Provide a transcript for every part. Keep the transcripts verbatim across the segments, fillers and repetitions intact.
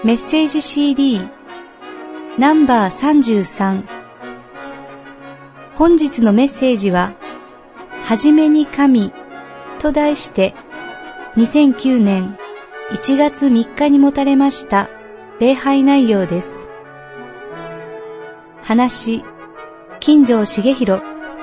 メッセージ シーディー ナンバーさんじゅうさん。本日のメッセージは、はじめに神と題してにせんきゅうねんいちがつみっかに持たれました礼拝内容です。話、金城茂弘。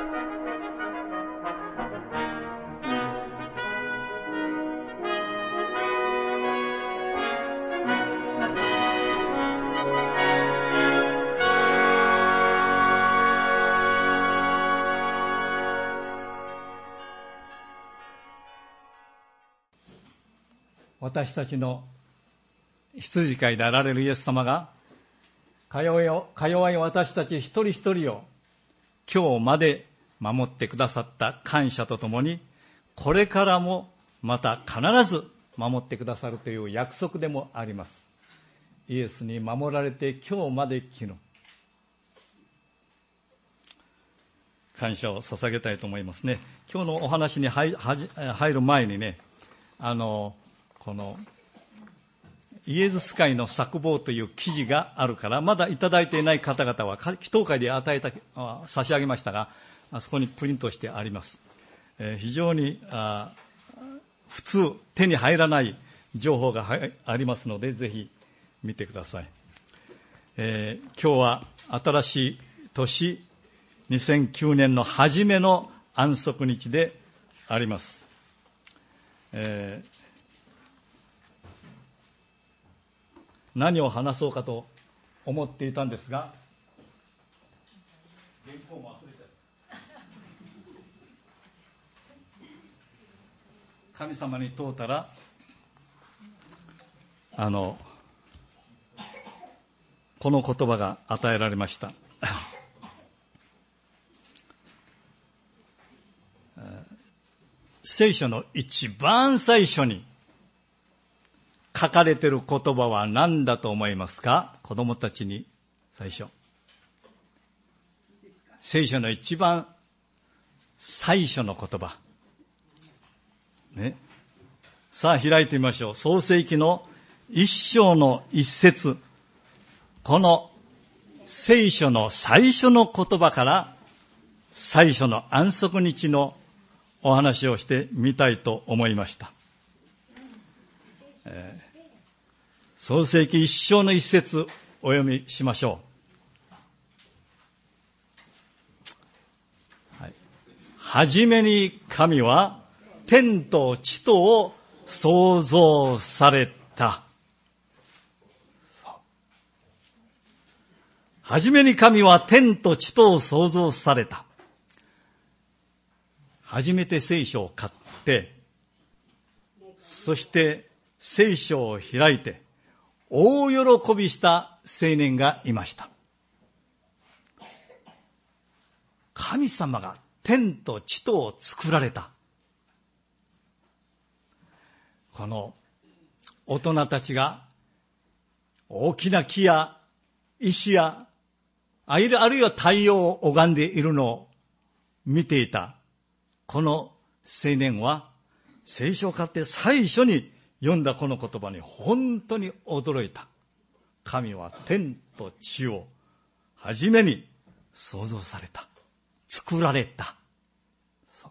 私たちの羊飼いであられるイエス様が、かよわい私たち一人一人を今日まで守ってくださった感謝とともに、これからもまた必ず守ってくださるという約束でもあります。イエスに守られて今日まで来ぬ。感謝を捧げたいと思いますね。今日のお話に入る前にね、あの、このイエズス会の作望という記事があるから、まだいただいていない方々は祈祷会で与えた差し上げましたが、あそこにプリントしてあります。えー、非常にあ普通手に入らない情報がありますので、ぜひ見てください。えー、今日は新しい年にせんきゅうねんの初めの安息日であります。えー何を話そうかと思っていたんですが、原稿も忘れちゃった。神様に問うたら、あのこの言葉が与えられました。聖書の一番最初に書かれている言葉は何だと思いますか？子供たちに最初。聖書の一番最初の言葉。ね。さあ開いてみましょう。創世記の一章の一節。この聖書の最初の言葉から最初の安息日のお話をしてみたいと思いました。えー、創世記一章の一節お読みしましょう。はい、はじめに神は天と地とを創造された。はじめに神は天と地とを創造された。初めて聖書を買って、そして聖書を開いて大喜びした青年がいました。神様が天と地とを作られた。この大人たちが大きな木や石やあるいは太陽を拝んでいるのを見ていたこの青年は、聖書を買って最初に読んだこの言葉に本当に驚いた。神は天と地を初めに創造された。作られた。そう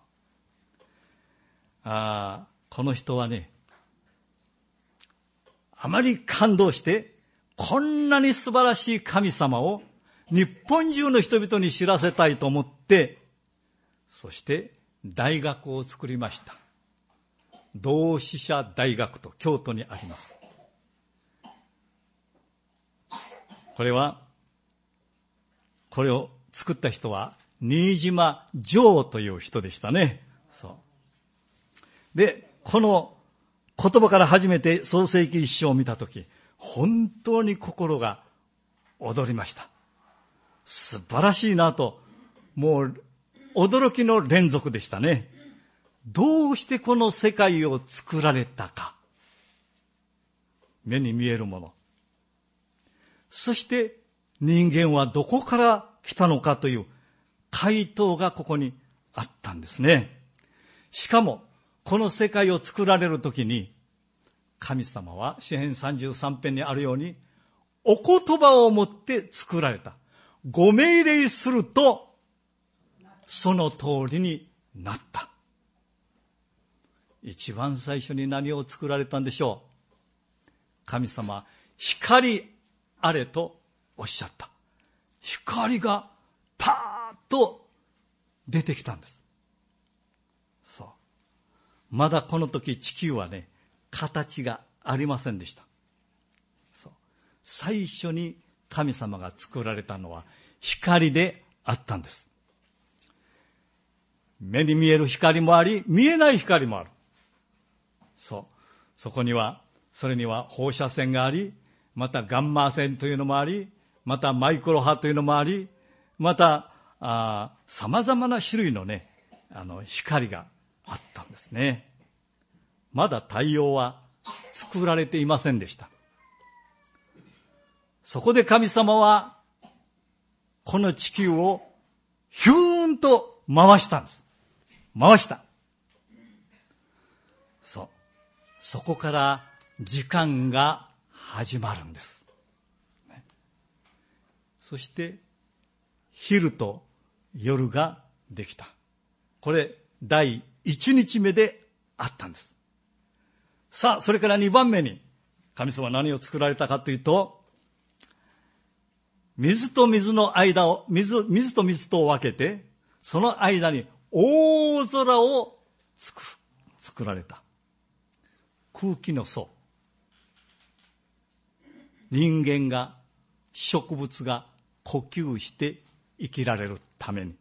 あこの人はね、あまり感動して、こんなに素晴らしい神様を日本中の人々に知らせたいと思って、そして大学を作りました。同志社大学と京都にあります。これは、これを作った人は新島城という人でしたね。そう。で、この言葉から初めて創世記一章を見たとき、本当に心が躍りました。素晴らしいなと、もう驚きの連続でしたね。どうしてこの世界を作られたか。目に見えるもの。そして人間はどこから来たのかという回答がここにあったんですね。しかもこの世界を作られるときに神様は詩編さんじゅうさん編にあるように、お言葉をもって作られた。ご命令すると、その通りになった。一番最初に何を作られたんでしょう。神様、光あれとおっしゃった。光がパーッと出てきたんです。そう。まだこの時地球はね、形がありませんでした。そう。最初に神様が作られたのは光であったんです。目に見える光もあり、見えない光もある。そう。そこには、それには放射線があり、またガンマ線というのもあり、またマイクロ波というのもあり、また、あ様々な種類のね、あの、光があったんですね。まだ太陽は作られていませんでした。そこで神様は、この地球をヒューンと回したんです。回した。そう。そこから時間が始まるんです。ね、そして、昼と夜ができた。これ、第一日目であったんです。さあ、それから二番目に、神様は何を作られたかというと、水と水の間を、水、水と水とを分けて、その間に大空を作る、作られた。空気の層。人間が、植物が呼吸して生きられるために。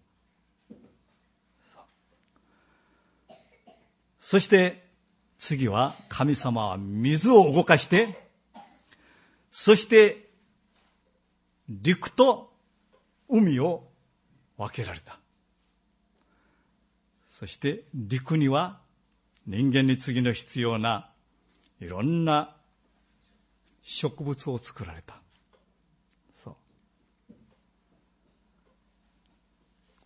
そして次は神様は水を動かして、そして陸と海を分けられた。そして陸には人間に次の必要ないろんな植物を作られた。そう。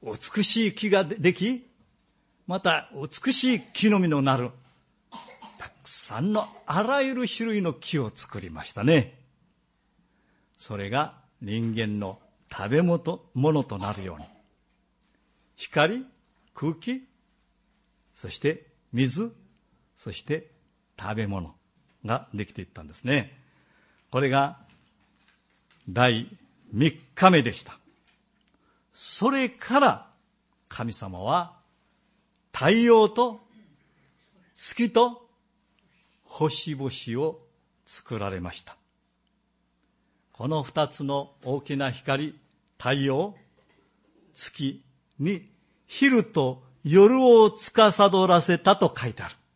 美しい木ができ、また美しい木の実のなる、たくさんのあらゆる種類の木を作りましたね。それが人間の食べ物となるように。光、空気、そして水、そして食べ物ができていったんですね。これが第三日目でした。それから神様は太陽と月と星々を作られました。この二つの大きな光、太陽、月に昼と夜を司らせたと書いてある。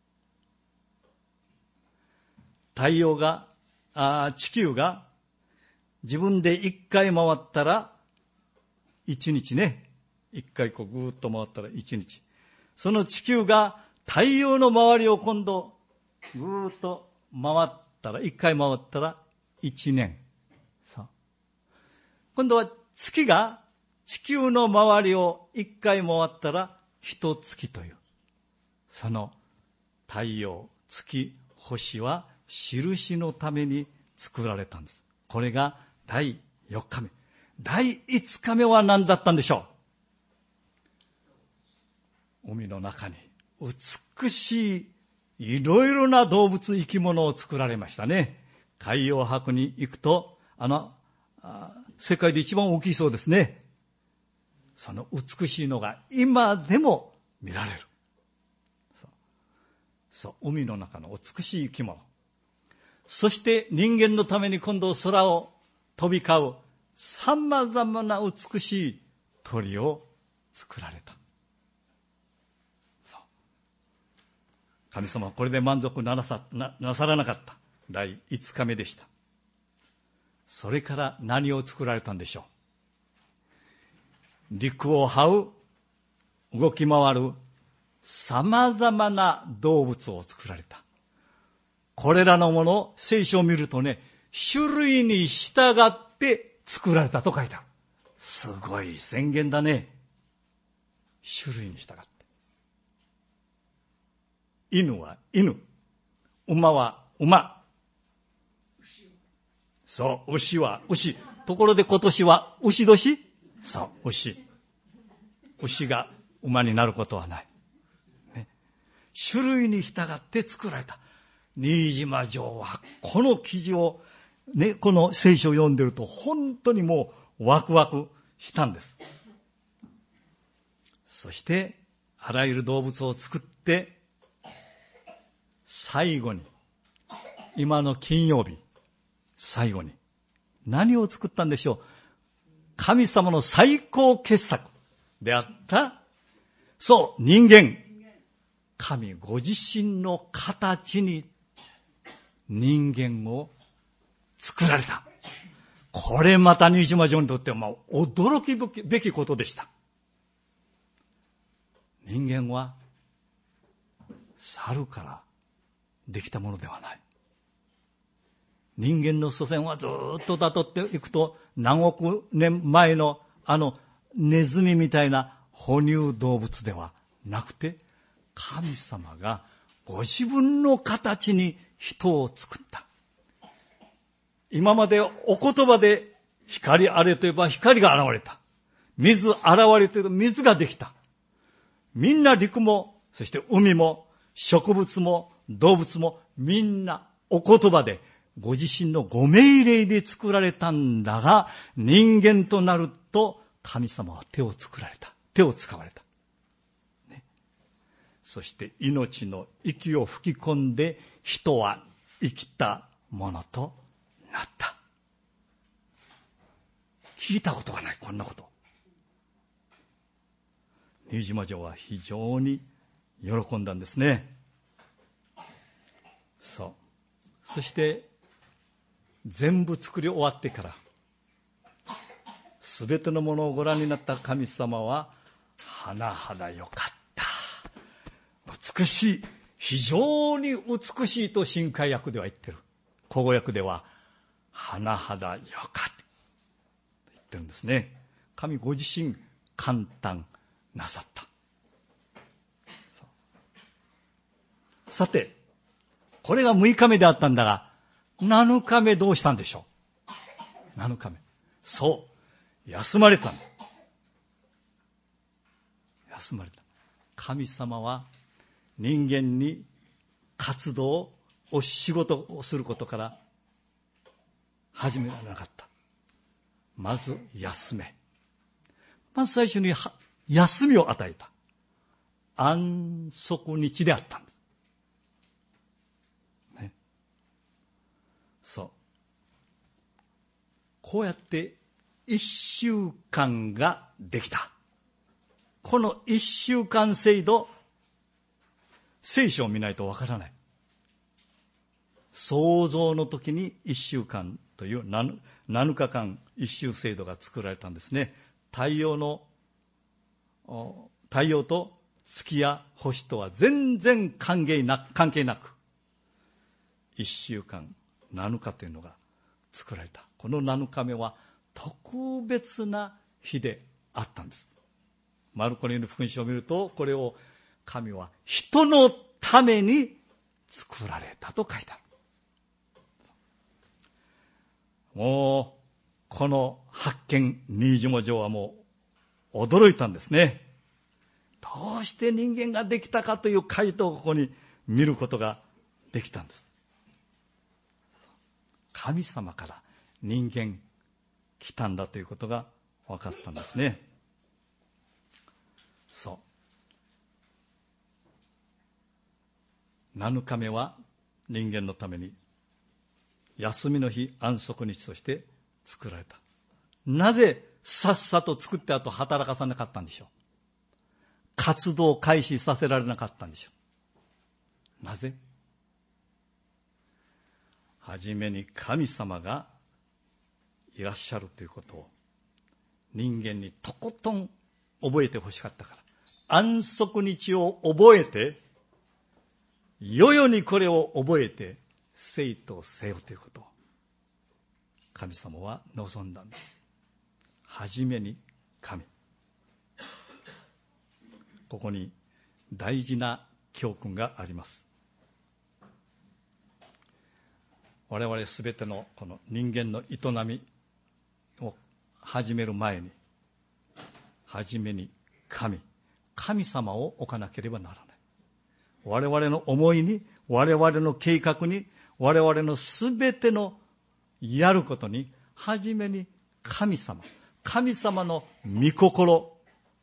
太陽が、あ地球が自分で一回回ったら一日ね。一回こうぐーっと回ったら一日。その地球が太陽の周りを今度ぐーっと回ったら、一回回ったら一年。そう。今度は月が地球の周りを一回回ったら一月という。その太陽、月、星は印のために作られたんです。これが第四日目。第五日目は何だったんでしょう。海の中に美しいいろいろな動物、生き物を作られましたね。海洋博に行くと、あの、あ世界で一番大きいそうですね。その美しいのが今でも見られる。そう、そう、海の中の美しい生き物。そして人間のために今度空を飛び交う様々な美しい鳥を作られた。そう。神様はこれで満足なさ、な、なさらなかった。第五日目でした。それから何を作られたんでしょう。陸を這う、動き回る様々な動物を作られた。これらのもの、聖書を見るとね、種類に従って作られたと書いてある。すごい宣言だね。種類に従って。犬は犬、馬は馬。そう、牛は牛。ところで今年は牛年？そう、牛。牛が馬になることはない。ね、種類に従って作られた。新島城はこの記事を、ね、この聖書を読んでると本当にもうワクワクしたんです。そしてあらゆる動物を作って、最後に、今の金曜日、最後に何を作ったんでしょう。神様の最高傑作であった、そう、人間。神ご自身の形に人間を作られた。これまた新島城にとってはまあ驚きべきことでした。人間は猿からできたものではない。人間の祖先はずっと辿っていくと、何億年前のあのネズミみたいな哺乳動物ではなくて、神様がご自分の形に人を作った。今までお言葉で光あれといえば光が現れた。水現れといえば水ができた。みんな陸も、そして海も、植物も動物もみんなお言葉でご自身のご命令で作られたんだが、人間となると神様は手を作られた。手を使われた。ね、そして命の息を吹き込んで人は生きたものとなった。聞いたことがない、こんなこと。新島城は非常に喜んだんですね。そう。そして全部作り終わってから、すべてのものをご覧になった神様は、甚だよかった。美しい。非常に美しいと新海訳では言ってる。口語訳では、甚だよかった。と言ってるんですね。神ご自身、感嘆なさった。さて、これがむいかめであったんだが、なのかめどうしたんでしょう。なのかめ。そう。休まれたんです。休まれた。神様は人間に活動を、仕事をすることから始められなかった。まず休め。まず最初に休みを与えた。安息日であったんです。ね。そう。こうやって一週間ができた。この一週間制度、聖書を見ないとわからない。創造の時に一週間というななかかん一週制度が作られたんですね。太陽の、太陽と月や星とは全然関係なく、関係なく、一週間なのかというのが作られた。このなのかめは特別な日であったんです。マルコにの福音書を見ると、これを神は人のために作られたと書いてある。もうこの発見、新島城はもう驚いたんですね。どうして人間ができたかという回答をここに見ることができたんです。神様から人間来たんだということが分かったんですね。そう。なのかめは人間のために休みの日、安息日として作られた。なぜさっさと作ってあと働かさなかったんでしょう。活動を開始させられなかったんでしょう。なぜ？はじめに神様がいらっしゃるということを人間にとことん覚えてほしかったから。安息日を覚えて、世々にこれを覚えて生とせよということを神様は望んだんです。はじめに神。ここに大事な教訓があります。 我々すべてのこの人間の営みを始める前に、はじめに神、神様を置かなければならない。我々の思いに、我々の計画に、我々のすべてのやることに、はじめに神様、神様の御心、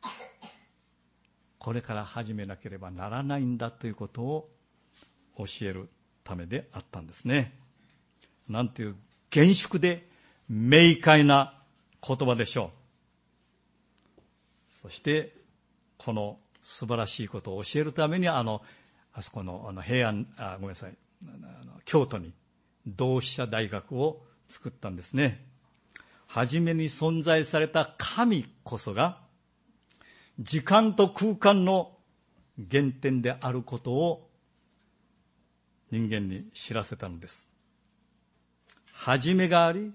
これから始めなければならないんだということを教えるためであったんですね。なんていう厳粛で明快な言葉でしょう。そしてこの素晴らしいことを教えるためにあのあそこのあの平安あごめんなさいあの京都に同志社大学を作ったんですね。はじめに存在された神こそが時間と空間の原点であることを人間に知らせたのです。始めがあり、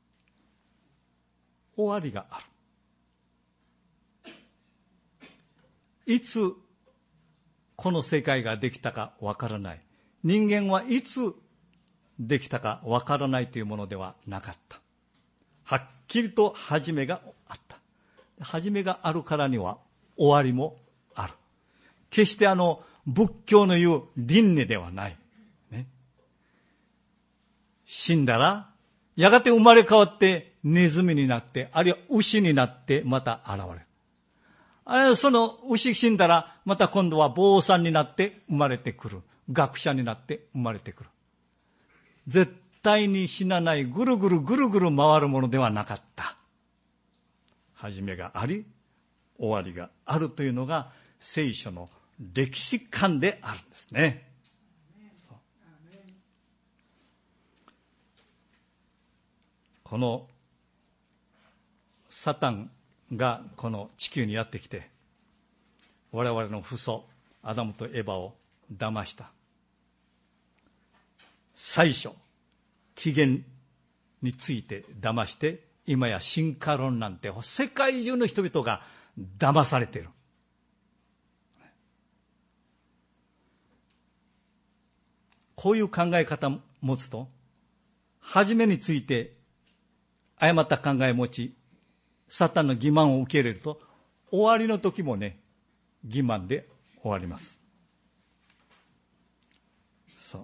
終わりがある。いつこの世界ができたかわからない。人間はいつできたかわからないというものではなかった。はっきりと始めがあった。始めがあるからには終わりもある。決してあの仏教の言う輪廻ではない。ね、死んだらやがて生まれ変わってネズミになって、あるいは牛になってまた現れる。あるいはその牛死んだらまた今度は坊さんになって生まれてくる。学者になって生まれてくる。絶対に死なないぐるぐるぐるぐる回るものではなかった。始めがあり、終わりがあるというのが聖書の歴史観であるんですね。このサタンがこの地球にやってきて、我々の父祖アダムとエバを騙した。最初起源について騙して、今や進化論なんて世界中の人々が騙されている。こういう考え方を持つと、初めについて誤った考えを持ち、サタンの欺瞞を受け入れると、終わりの時もね、欺瞞で終わります。そう。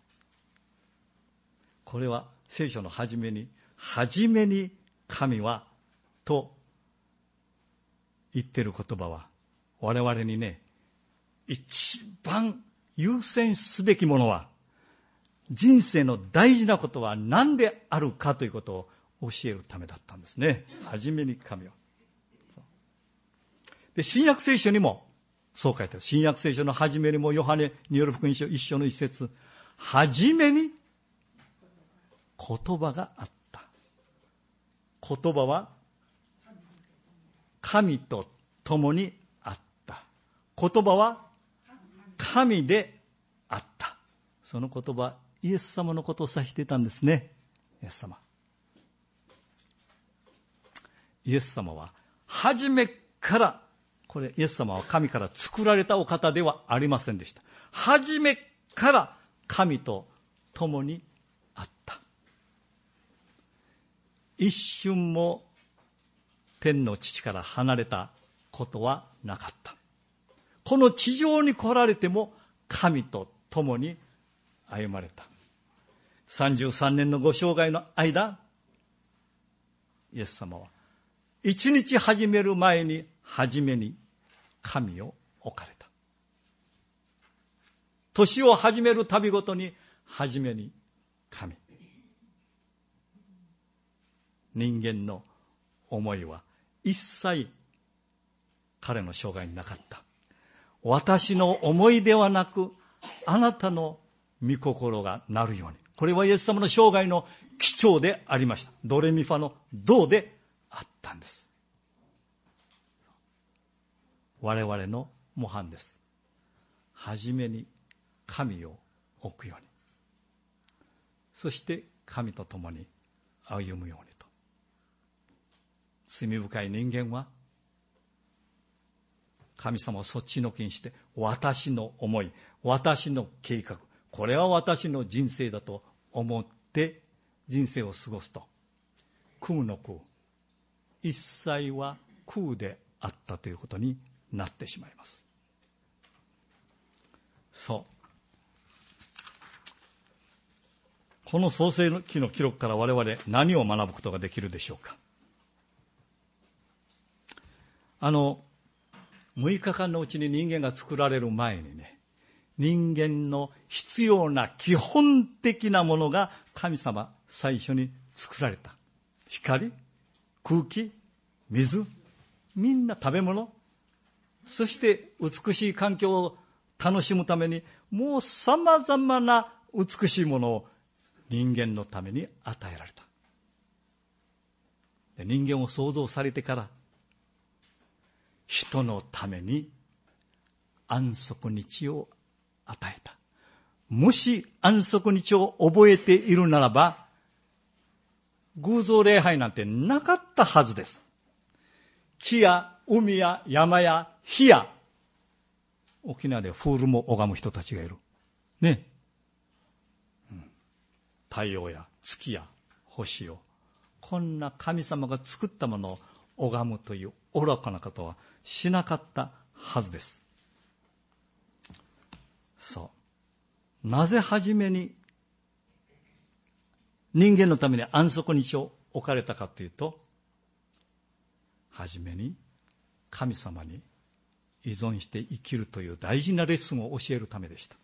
これは聖書の初めに、初めに神はと言ってる言葉は、我々にね、一番優先すべきものは、人生の大事なことは何であるかということを教えるためだったんですね。初めに神は。で、新約聖書にもそう書いてある。新約聖書の初めにもヨハネによる福音書一章の一節、初めに言葉があった。言葉は神と共にあった。言葉は神であった。その言葉、イエス様のことを指していたんですね。イエス様。イエス様は初めから、これイエス様は神から作られたお方ではありませんでした。初めから神と共にあった。一瞬も天の父から離れたことはなかった。この地上に来られても神と共に歩まれた。さんじゅうさんねんのご生涯の間、イエス様は一日始める前に初めに神を置かれた。年を始めるたびごとに初めに神。人間の思いは一切彼の生涯になかった。私の思いではなく、あなたの御心がなるように。これはイエス様の生涯の基調でありました。ドレミファのドであったんです。我々の模範です。はじめに神を置くように。そして神と共に歩むようにと。罪深い人間は神様をそっちのけにして、私の思い、私の計画、これは私の人生だと思っって人生を過ごすと、空の空、一切は空であったということになってしまいます。そう。この創世記の記録から我々何を学ぶことができるでしょうか。あの、むいかかんのうちに人間が作られる前にね、人間の必要な基本的なものが神様最初に作られた。光、空気、水、みんな食べ物、そして美しい環境を楽しむためにもう様々な美しいものを人間のために与えられた。で、人間を創造されてから人のために安息日を与えた。もし安息日を覚えているならば、偶像礼拝なんてなかったはずです。木や海や山や火や、沖縄でフールも拝む人たちがいる。ね。うん、太陽や月や星を、こんな神様が作ったものを拝むという愚かなことはしなかったはずです。そう。なぜ初めに人間のために安息日を置かれたかというと、初めに神様に依存して生きるという大事なレッスンを教えるためでした。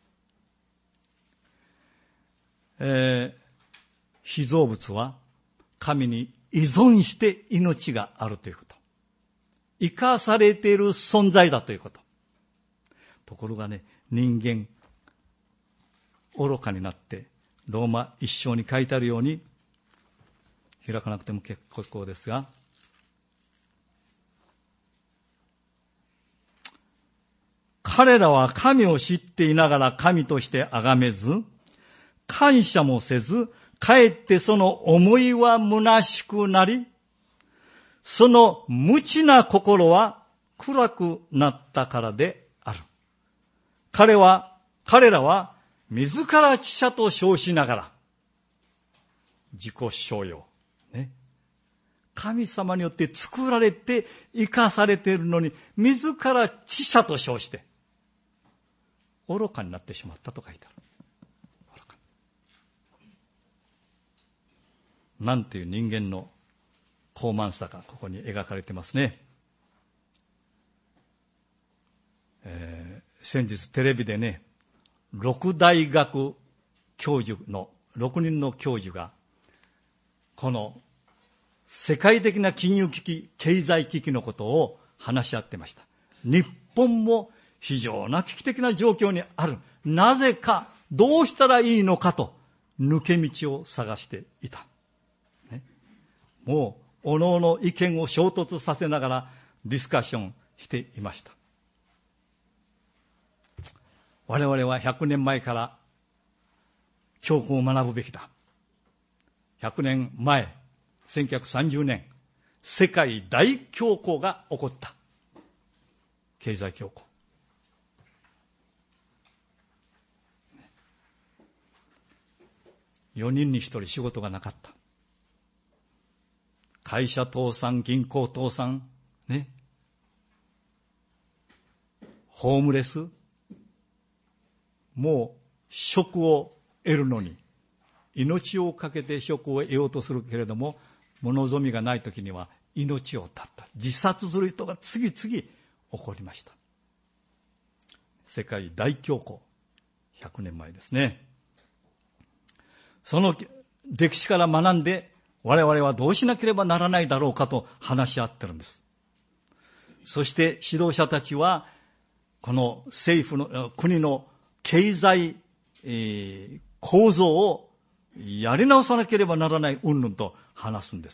えー、被造物は神に依存して命があるということ。生かされている存在だということ。ところがね、人間、愚かになって、ローマ一章に書いてあるように、開かなくても結構ですが、彼らは神を知っていながら神として崇めず、感謝もせず、かえってその思いは虚しくなり、その無知な心は暗くなったからである。彼は、彼らは自ら知者と称しながら、自己商用、ね。神様によって作られて生かされているのに、自ら知者と称して、愚かになってしまったと書いてある。愚か。なんていう人間の高慢さがここに描かれてますね。えー、先日テレビでね、六大学教授の六人の教授がこの世界的な金融危機、経済危機のことを話し合ってました。日本も非常な危機的な状況にある。なぜか、どうしたらいいのかと抜け道を探していた。ね、もう各々意見を衝突させながらディスカッションしていました。我々はひゃくねんまえから教訓を学ぶべきだ。ひゃくねんまえ、せんきゅうひゃくさんじゅうねん、世界大恐慌が起こった。経済恐慌。よにんにひとり仕事がなかった。会社倒産、銀行倒産、ね。ホームレス。もう職を得るのに、命をかけて職を得ようとするけれども、物望みがないときには命を絶った。自殺する人が次々起こりました。世界大恐慌。ひゃくねんまえですね。その歴史から学んで、我々はどうしなければならないだろうかと話し合ってるんです。そして指導者たちは、この政府の、国の経済、えー、構造をやり直さなければならない云々と話すんです。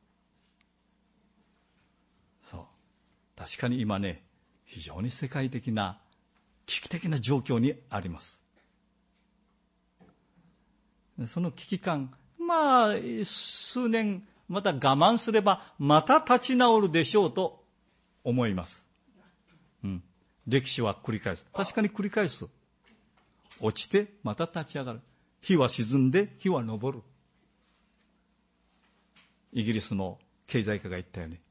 そう。確かに今ね、非常に世界的な危機的な状況にあります。その危機感、まあ、数年また我慢すればまた立ち直るでしょうと思います。うん。歴史は繰り返す。確かに繰り返す。落ちてまた立ち上がる。 日は沈んで日は昇る。イギリスの経済家が言ったように。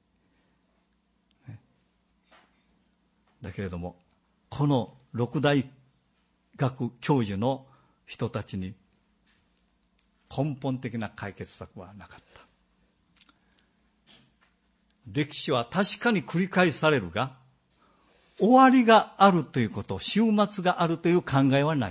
だけれども、この六大学教授の人たちに根本的な解決策はなかった。歴史は確かに繰り返されるが、終わりがあるということ、終末があるという考えはない。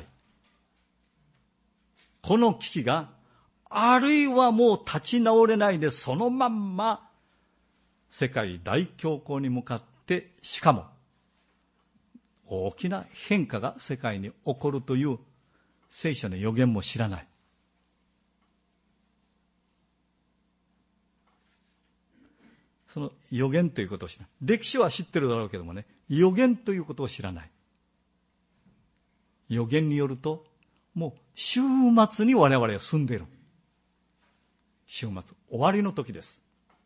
この危機が、あるいはもう立ち直れないでそのまんま世界大恐慌に向かって、しかも大きな変化が世界に起こるという聖書の予言も知らない。その予言ということを知らない。歴史は知ってるだろうけどもね、予言ということを知らない。予言によると、もう終末に我々は住んでいる。終末、終わりの時です。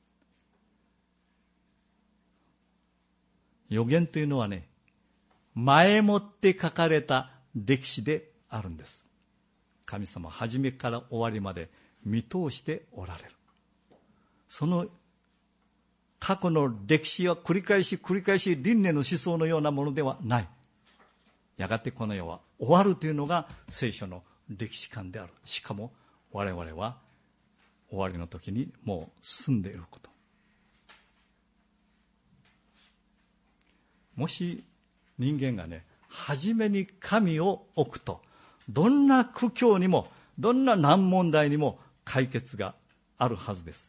予言というのはね、前もって書かれた歴史であるんです。神様は初めから終わりまで見通しておられる。その過去の歴史は繰り返し繰り返し輪廻の思想のようなものではない。やがてこの世は終わるというのが聖書の歴史観である。しかも我々は終わりの時にもう住んでいること。もし人間がね、初めに神を置くと、どんな苦境にも、どんな難問題にも解決があるはずです。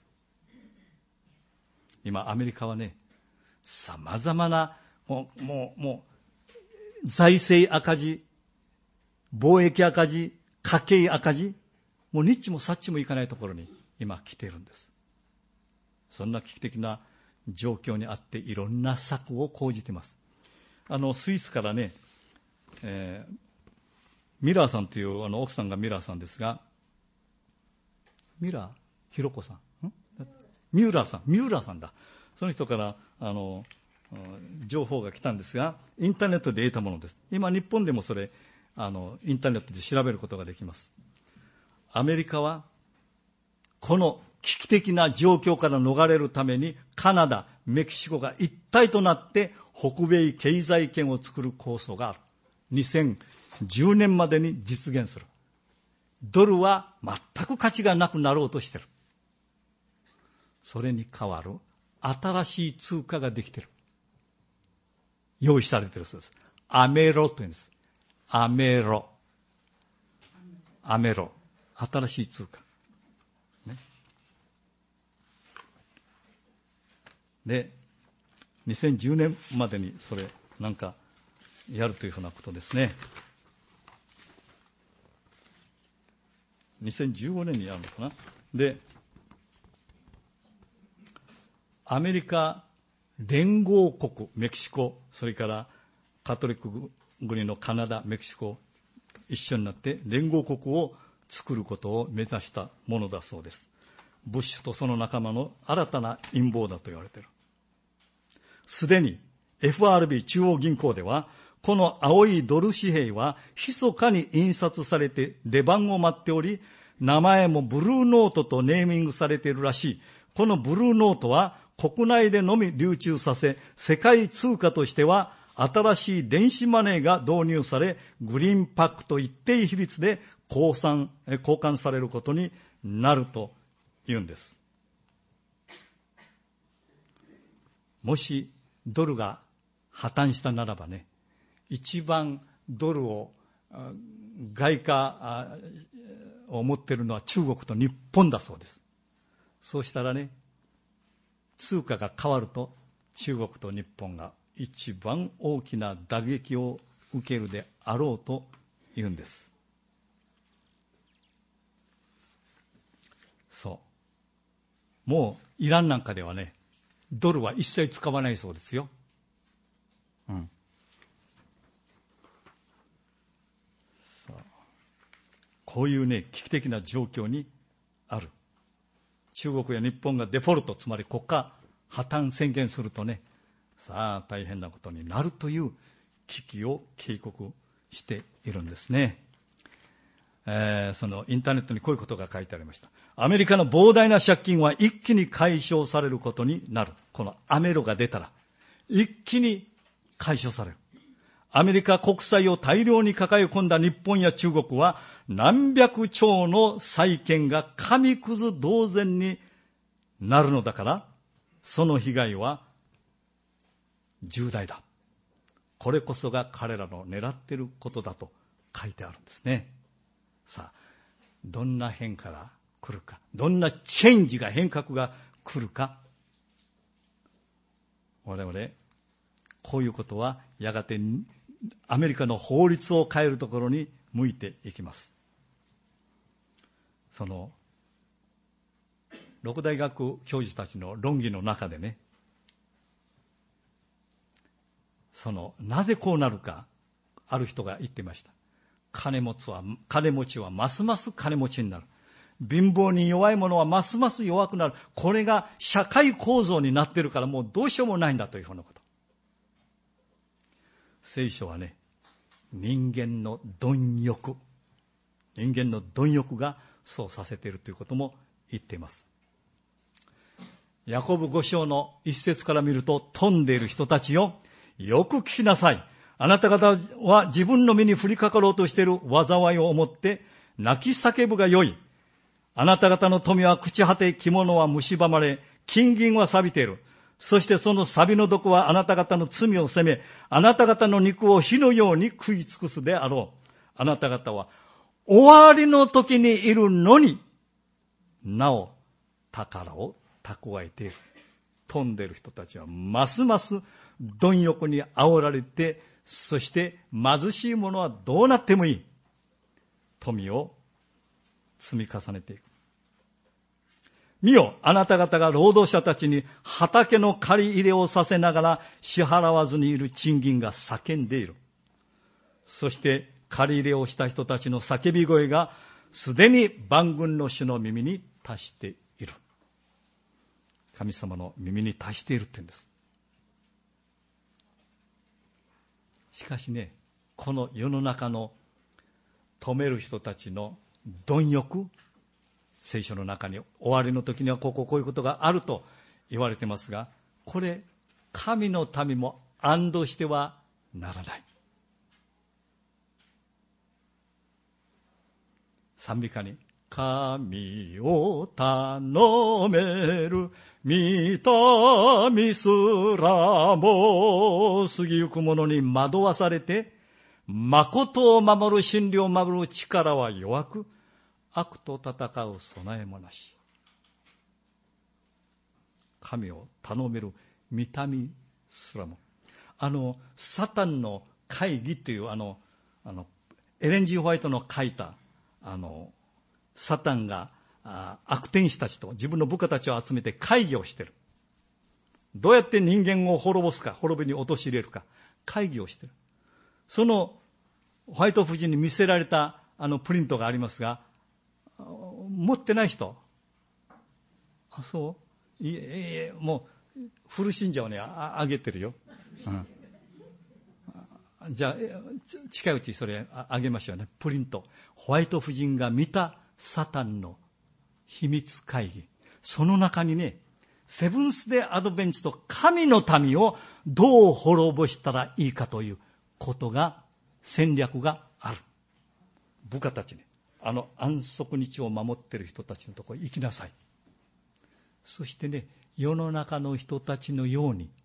今アメリカはね、様々な、もう、もう、もう、財政赤字、貿易赤字、家計赤字、もうニッチもサッチもいかないところに今来ているんです。そんな危機的な状況にあっていろんな策を講じています。あの、スイスからね、えー、ミラーさんというあの奥さんがミラーさんですが、ミラーひろこさん、んミューラーさん、ミューラーさんだ。その人からあの情報が来たんですが、インターネットで得たものです。今日本でもそれあのインターネットで調べることができます。アメリカはこの危機的な状況から逃れるためにカナダ、メキシコが一体となって北米経済圏を作る構想がある。にせんじゅうねんまでに実現する。ドルは全く価値がなくなろうとしている。それに代わる新しい通貨ができている。用意されているそうです。アメロというんです。アメロ。アメロ。新しい通貨。ね、で、にせんじゅうねんまでにそれなんかやるというふうなことですね。にせんじゅうごねんにやるのかな。で、アメリカ連合国、メキシコ、それからカトリック国のカナダ、メキシコ、一緒になって連合国を作ることを目指したものだそうです。ブッシュとその仲間の新たな陰謀だと言われている。すでに エフアールビー 中央銀行では、この青いドル紙幣は密かに印刷されて出番を待っており、名前もブルーノートとネーミングされているらしい。このブルーノートは国内でのみ流通させ、世界通貨としては新しい電子マネーが導入され、グリーンパックと一定比率で交換、交換されることになると言うんです。もしドルが破綻したならばね、一番ドルを外貨を持っているのは中国と日本だそうです。そうしたらね、通貨が変わると中国と日本が一番大きな打撃を受けるであろうと言うんです。そう。もうイランなんかではね、ドルは一切使わないそうですよ。うん。こういうね、危機的な状況にある。中国や日本がデフォルト、つまり国家破綻宣言するとね、さあ大変なことになるという危機を警告しているんですね。 えー、そのインターネットにこういうことが書いてありました。アメリカの膨大な借金は一気に解消されることになる。このアメロが出たら一気に解消される。アメリカ国債を大量に抱え込んだ日本や中国は何百兆の債券が紙くず同然になるのだから、その被害は重大だ。これこそが彼らの狙っていることだと書いてあるんですね。さあ、どんな変化が来るか、どんなチェンジが変革が来るか、我々こういうことはやがてアメリカの法律を変えるところに向いていきます。その六大学教授たちの論議の中でね、そのなぜこうなるか、ある人が言っていました。金持ちは金持ちはますます金持ちになる。貧乏に弱い者はますます弱くなる。これが社会構造になっているから、もうどうしようもないんだというふうなこと。聖書はね、人間の貪欲、人間の貪欲がそうさせているということも言っています。ヤコブご章の一節から見ると、富んでいる人たちよ、よく聞きなさい。あなた方は自分の身に降りかかろうとしている災いを思って泣き叫ぶがよい。あなた方の富は朽ち果て、着物は蝕まれ、金銀は錆びている。そしてその錆の毒はあなた方の罪を責め、あなた方の肉を火のように食い尽くすであろう。あなた方は終わりの時にいるのに、なお宝を蓄えている。富んでいる人たちはますます貪欲に煽られて、そして貧しい者はどうなってもいい。富を積み重ねていく。見よ、あなた方が労働者たちに畑の借り入れをさせながら支払わずにいる賃金が叫んでいる。そして借り入れをした人たちの叫び声がすでに万軍の主の耳に達している。神様の耳に達しているって言うんです。しかしね、この世の中の止める人たちの貪欲、聖書の中に終わりの時にはこここういうことがあると言われてますが、これ神の民も安堵してはならない。賛美歌に神を頼める御民すらも過ぎゆく者に惑わされて、誠を守る真理を守る力は弱く、悪と戦う備えもなし。神を頼める御民すらも、あのサタンの会議というあのあのエレン・ジー・ホワイトの書いたあのサタンがあ悪天使たちと自分の部下たちを集めて会議をしている。どうやって人間を滅ぼすか、滅びに陥れるか、会議をしている。そのホワイト夫人に見せられたあのプリントがありますが、持ってない人、あ、そういえいえ、もうフル信者をね あ, あげてるよ、うん、じゃあ近いうちそれ あ, あげましょうね。プリント、ホワイト夫人が見たサタンの秘密会議、その中にね、セブンスデーアドベンチと神の民をどう滅ぼしたらいいかということが、戦略がある。部下たちに、あの安息日を守っている人たちのところに行きなさい。そしてね、世の中の人たちのように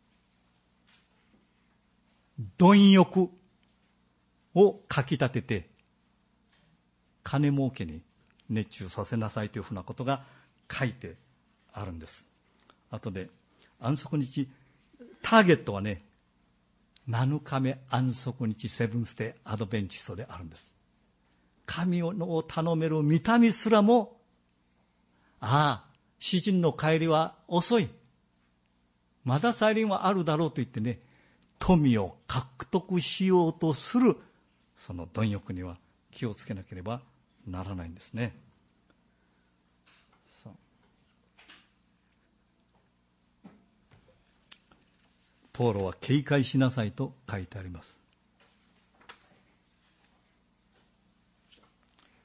貪欲をかき立てて金儲けに熱中させなさいというふうなことが書いてあるんです。あとで安息日、ターゲットはね、なのかめ安息日セブンスデーアドベンチストであるんです。神を頼める御民すらも、ああ、詩人の帰りは遅い、まだ再臨はあるだろうと言ってね、富を獲得しようとするその貪欲には気をつけなければならないんですね。そう、ポーロは警戒しなさいと書いてあります。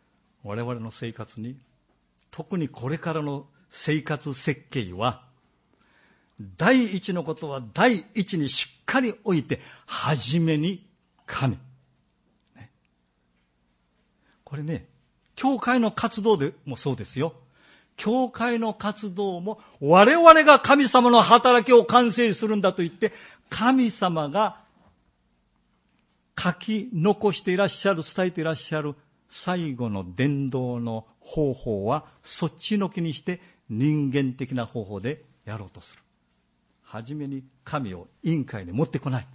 我々の生活に、特にこれからの生活設計は、第一のことは第一にしっかり置いて、はじめに神。ね、これね、教会の活動でもそうですよ。教会の活動も我々が神様の働きを完成するんだと言って、神様が書き残していらっしゃる、伝えていらっしゃる最後の伝道の方法はそっちのけにして人間的な方法でやろうとする。はじめに神を委員会に持ってこない。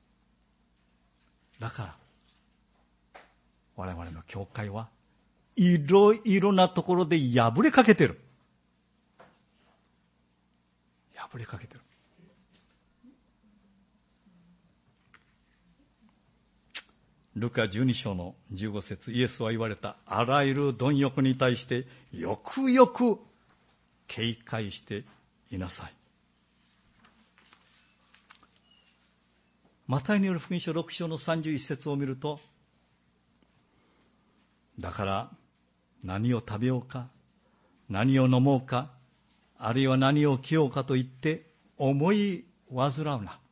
だから我々の教会はいろいろなところで破れかけてる。破れかけてる。ルカじゅうに章のじゅうご節、イエスは言われた。あらゆる貪欲に対してよくよく警戒していなさい。マタイによる福音書ろく章のさんじゅういち節を見ると、だから何を食べようか、何を飲もうか、あるいは何を着ようかと言って思い煩うな。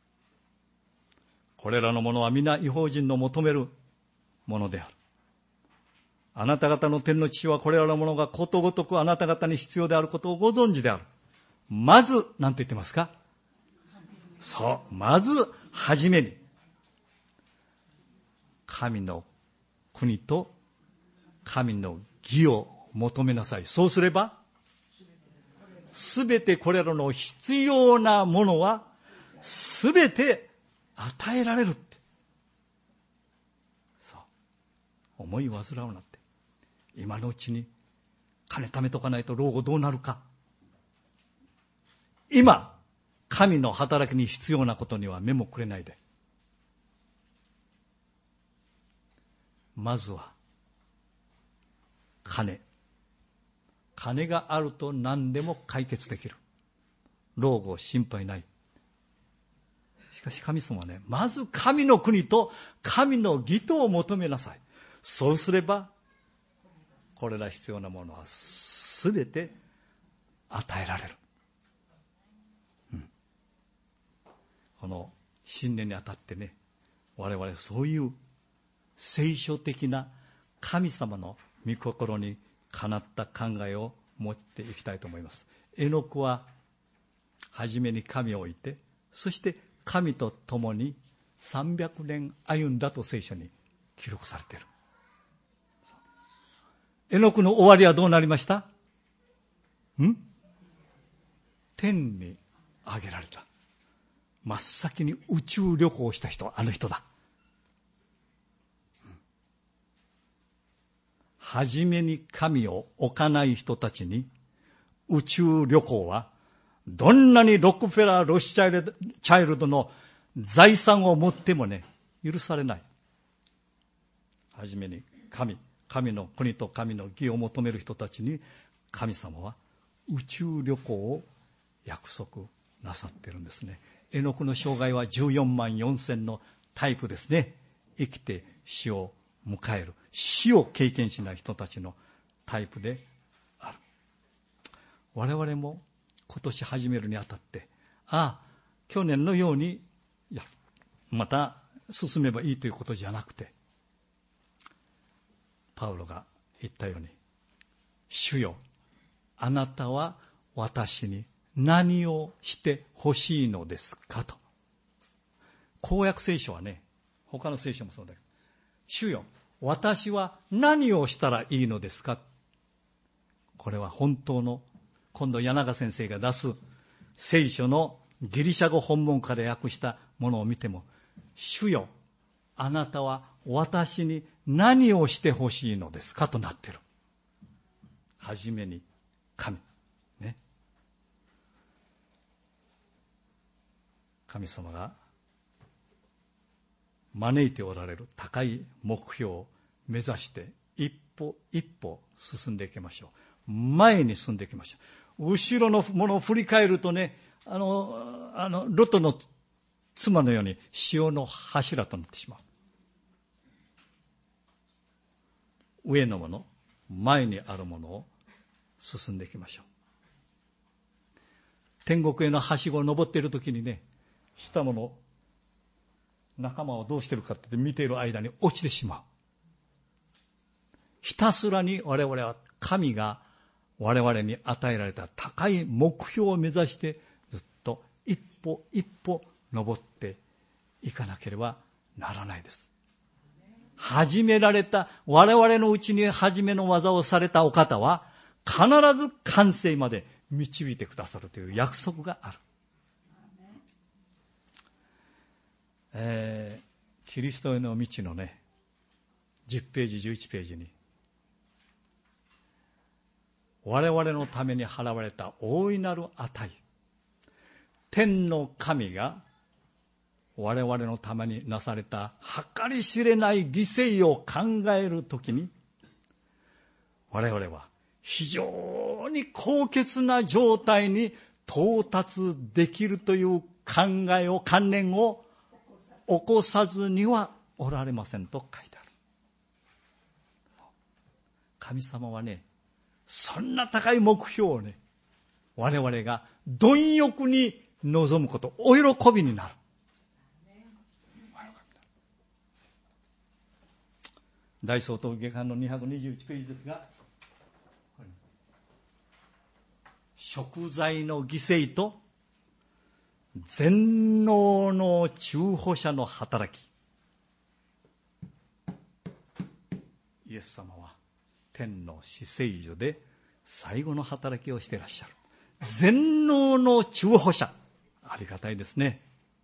これらのものは皆異邦人の求めるものである。あなた方の天の父はこれらのものがことごとくあなた方に必要であることをご存知である。まず、何と言ってますか？そう、まずはじめに神の国と神の義を求めなさい。そうすればすべてこれらの必要なものはすべて与えられるって。そう。思い煩うなって。今のうちに金貯めとかないと老後どうなるか。今、神の働きに必要なことには目もくれないで。まずは、金。金があると何でも解決できる。老後心配ない。しかし神様はね、まず神の国と神の義とを求めなさい。そうすれば、これら必要なものはすべて与えられる。うん、この新年にあたってね、我々そういう聖書的な神様の御心にかなった考えを持っていきたいと思います。エノクははじめに神を置いて、そして神と共にさんびゃくねん歩んだと聖書に記録されている。エノクの終わりはどうなりました？ん？天に上げられた。真っ先に宇宙旅行をした人はあの人だ。はじめに神を置かない人たちに宇宙旅行はどんなにロックフェラー、ロスチャイルド、チャイルドの財産を持ってもね、許されない。はじめに神、神の国と神の義を求める人たちに神様は宇宙旅行を約束なさっているんですね。エノクの生涯はじゅうよんまんよんせんのタイプですね。生きて死を迎える、死を経験しない人たちのタイプである。我々も今年始めるにあたって、ああ、去年のように、いや、また進めばいいということじゃなくて、パウロが言ったように、主よ、あなたは私に何をしてほしいのですかと。公約聖書はね、他の聖書もそうだけど、主よ、私は何をしたらいいのですか。これは本当の、今度柳中先生が出す聖書のギリシャ語本文から訳したものを見ても、主よ、あなたは私に何をしてほしいのですかとなっている。はじめに神。ね。神様が招いておられる高い目標を目指して一歩一歩進んでいきましょう。前に進んでいきましょう。後ろのものを振り返るとね、あの、あの、ロトの妻のように潮の柱となってしまう。上のもの、 前にあるものを進んでいきましょう。天国へのはしごを登っているときにね、下の仲間はどうしてるかって見ている間に落ちてしまう。ひたすらに我々は神が我々に与えられた高い目標を目指してずっと一歩一歩登っていかなければならないです。始められた、我々のうちに始めの技をされたお方は必ず完成まで導いてくださるという約束がある。えー、キリストへの道のね、じゅっページ、じゅういちページに我々のために払われた大いなる値、天の神が我々のためになされた計り知れない犠牲を考えるときに、我々は非常に高潔な状態に到達できるという考えを、観念を起こさずにはおられませんと書いてある。神様はね、そんな高い目標をね、我々が貪欲に望むこと、お喜びになる。大総統下巻のにひゃくにじゅういちページですが、贖罪の犠牲と全能の中保者の働き。イエス様は天の至聖所で最後の働きをしていらっしゃる。全能の中保者。ありがたいですね。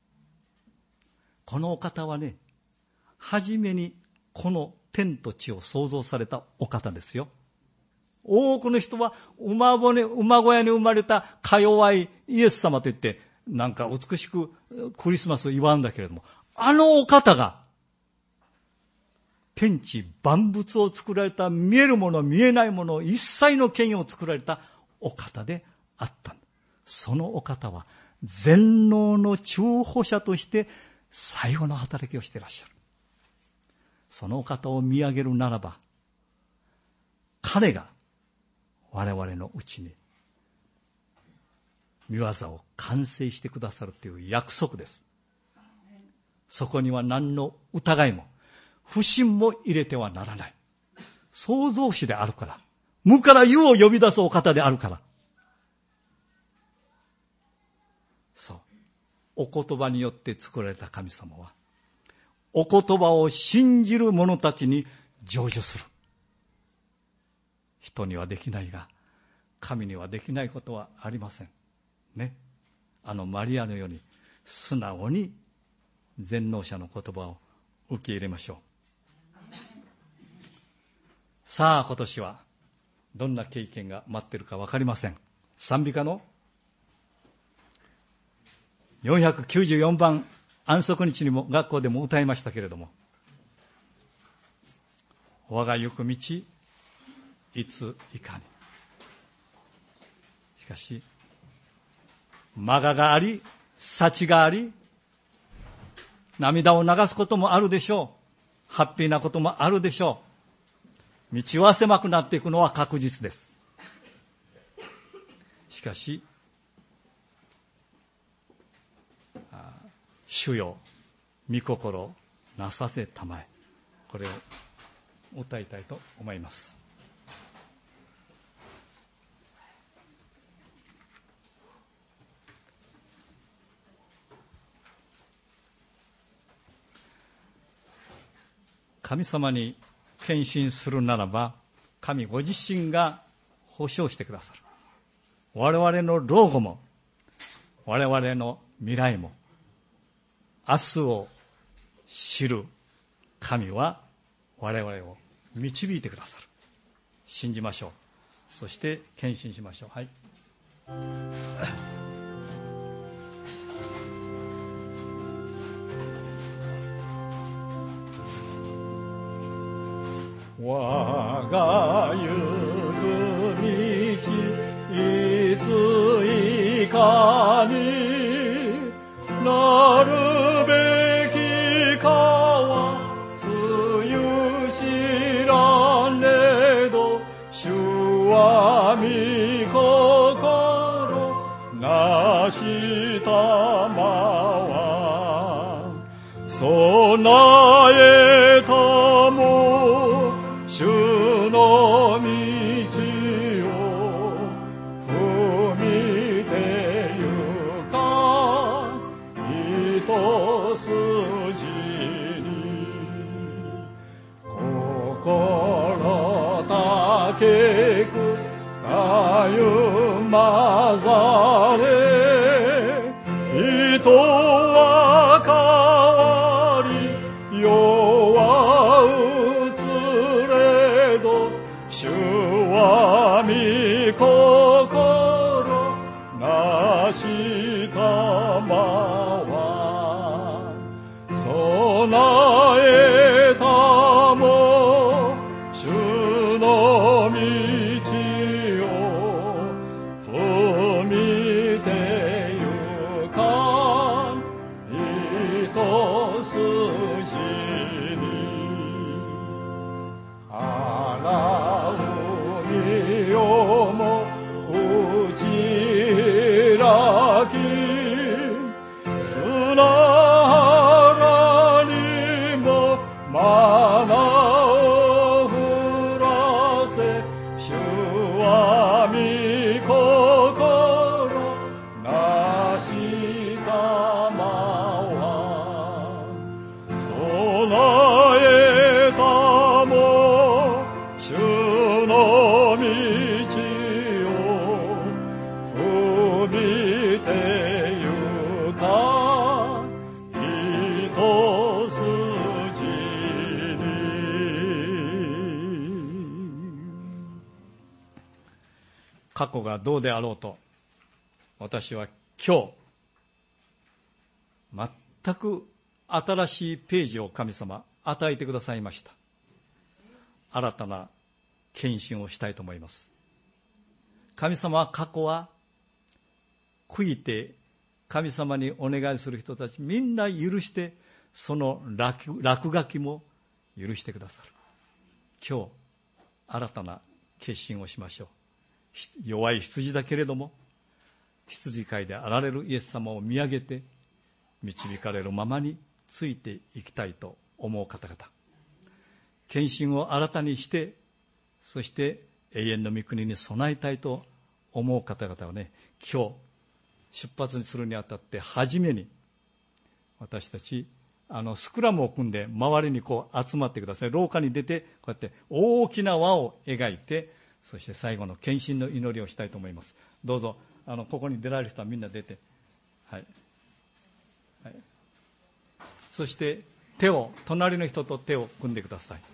このお方はね、はじめにこの天と地を創造されたお方ですよ。多くの人は馬骨、馬小屋に生まれたか弱いイエス様といってなんか美しくクリスマスを祝うんだけれども、あのお方が天地万物を作られた、見えるもの見えないもの一切の権威を作られたお方であった。そのお方は全能の中保者として最後の働きをしていらっしゃる。そのお方を見上げるならば、彼が我々のうちに御業を完成してくださるという約束です。そこには何の疑いも不信も入れてはならない。創造主であるから、無から有を呼び出すお方であるから。そう、お言葉によって作られた神様は、お言葉を信じる者たちに成就する。人にはできないが、神にはできないことはありません。ね。あのマリアのように素直に全能者の言葉を受け入れましょう。さあ今年はどんな経験が待っているか分かりません。賛美歌のよんひゃくきゅうじゅうよんばん、安息日にも学校でも歌いましたけれども、我が行く道いついかに。しかしまががあり、幸があり、涙を流すこともあるでしょう。ハッピーなこともあるでしょう。道は狭くなっていくのは確実です。しかし主よ御心なさせたまえ、これを歌いたいと思います。神様に献身するならば、神ご自身が保証してくださる。我々の老後も我々の未来も明日を知る神は我々を導いてくださる。信じましょう。そして献身しましょう。はい。我が行く道いついかになるべきかはつゆ知らねど備えたも主の道を踏みてゆか一筋に心たけくたゆまざれ人は変わり世は移れど主は御心なしたまは備えたも主の道を踏みてゆか一筋に荒海をも打ち開き砂原にもマナを降らせ主は御心なしたまは備えたも主の道を踏みてゆか一筋に過去がどうであろうと私は今日全く新しいページを神様与えてくださいました。新たな献身をしたいと思います。神様は過去は悔いて神様にお願いする人たちみんな許してその 落, 落書きも許してくださる。今日新たな決心をしましょう。弱い羊だけれども羊飼いであられるイエス様を見上げて導かれるままについていきたいと思う方々、献身を新たにしてそして永遠の御国に備えたいと思う方々はね、今日出発にするにあたって初めに私たちあのスクラムを組んで周りにこう集まってください。廊下に出てこうやって大きな輪を描いてそして最後の献身の祈りをしたいと思います。どうぞあのここに出られる人はみんな出て、はいはい、そして手を隣の人と手を組んでください。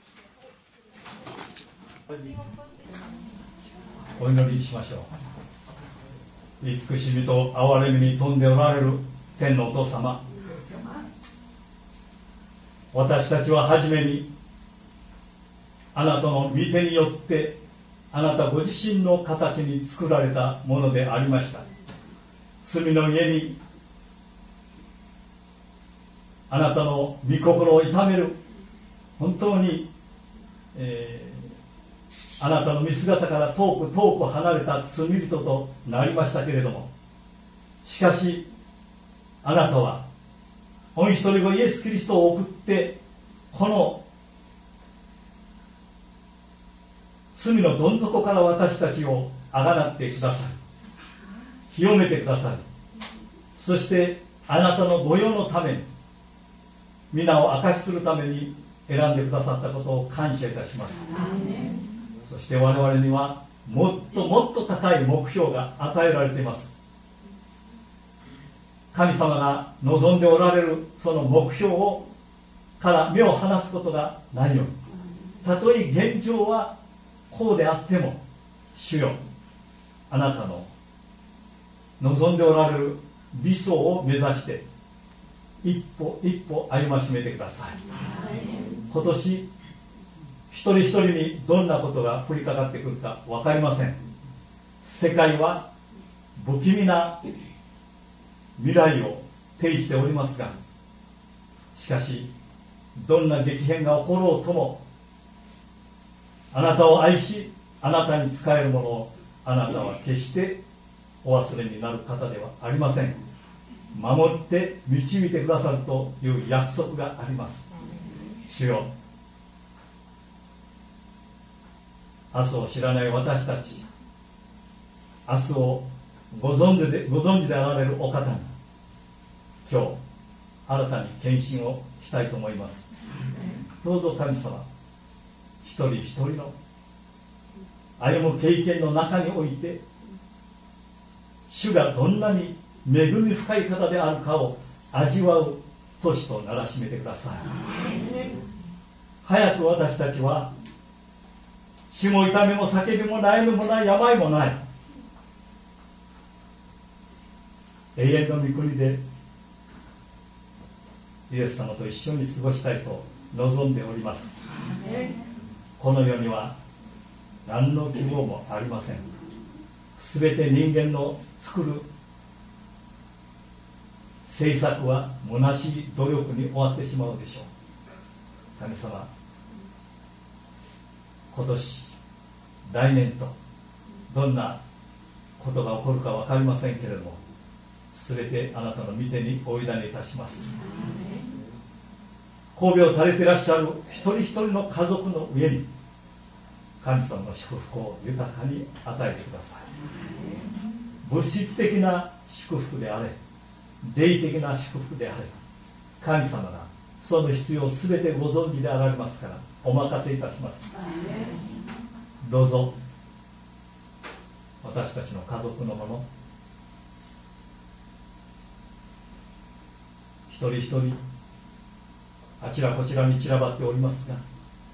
お祈りしましょう。慈しみと憐れみに富んでおられる天のお父様、私たちは初めにあなたの御手によってあなたご自身の形に作られたものでありました。罪の家にあなたの御心を痛める本当に、えー、あなたの御姿から遠く遠く離れた罪人となりましたけれども、しかしあなたは御一人子イエス・キリストを送ってこの罪のどん底から私たちをあがなってくださり清めてくださり、そしてあなたの御用のために皆を証しするために選んでくださったことを感謝いたします。そして我々にはもっともっと高い目標が与えられています。神様が望んでおられるその目標をから目を離すことがないように、たとえ現状はこうであっても主よ、あなたの望んでおられる理想を目指して一歩一歩歩ましめてください。今年一人一人にどんなことが降りかかってくるか分かりません。世界は不気味な未来を呈しておりますが、しかしどんな激変が起ころうともあなたを愛しあなたに仕えるものをあなたは決してお忘れになる方ではありません。 守って導いてくださるという約束があります。主よ、明日を知らない私たち、明日をご存知でご存知であられるお方に今日新たに献身をしたいと思います。どうぞ神様、一人一人の歩む経験の中において、主がどんなに恵み深い方であるかを味わう年とならしめてください。早く私たちは死も痛みも叫びも悩みもない、病もない永遠の御国でイエス様と一緒に過ごしたいと望んでおります。この世には何の希望もありません。すべて人間の作る政策は虚しい努力に終わってしまうでしょう。神様、今年来年とどんなことが起こるか分かりませんけれども、すべてあなたの御手にお委ねいたします。神戸を垂れていらっしゃる一人一人の家族の上に神様の祝福を豊かに与えてください。物質的な祝福であれ、霊的な祝福であれ、神様がその必要をすべてご存知であられますからお任せいたします。どうぞ私たちの家族のもの一人一人あちらこちらに散らばっておりますが、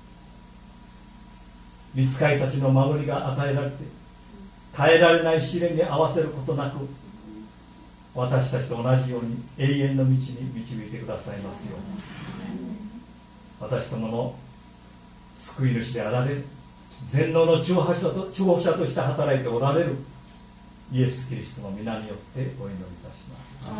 御使いたちの守りが与えられて耐えられない試練に合わせることなく、私たちと同じように永遠の道に導いてくださいますように。私どもの救い主であられる全能の中保者と、中保者として働いておられるイエス・キリストの皆によってお祈りいたします。